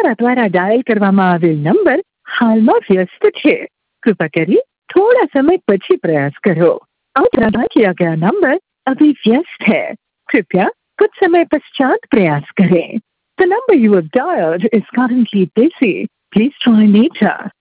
તમારા દ્વારા ડાયલ કરવામાં આવેલ નંबर હાલમાં વ્યસ્ત છે. कृपा करिए थोड़ा समय પછી प्रयास करो. आपका किया गया नंबर अभी व्यस्त है. कृपया कुछ समय पश्चात प्रयास करें. The number you have dialed is currently busy. Please try later.